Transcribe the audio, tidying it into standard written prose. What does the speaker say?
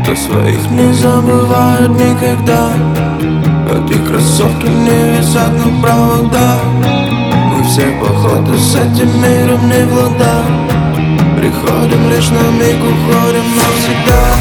кто своих не забывает никогда. Эти кроссовки не висят на проводах. Мы все походу с этим миром не в ладах. Приходим лишь на миг, уходим навсегда.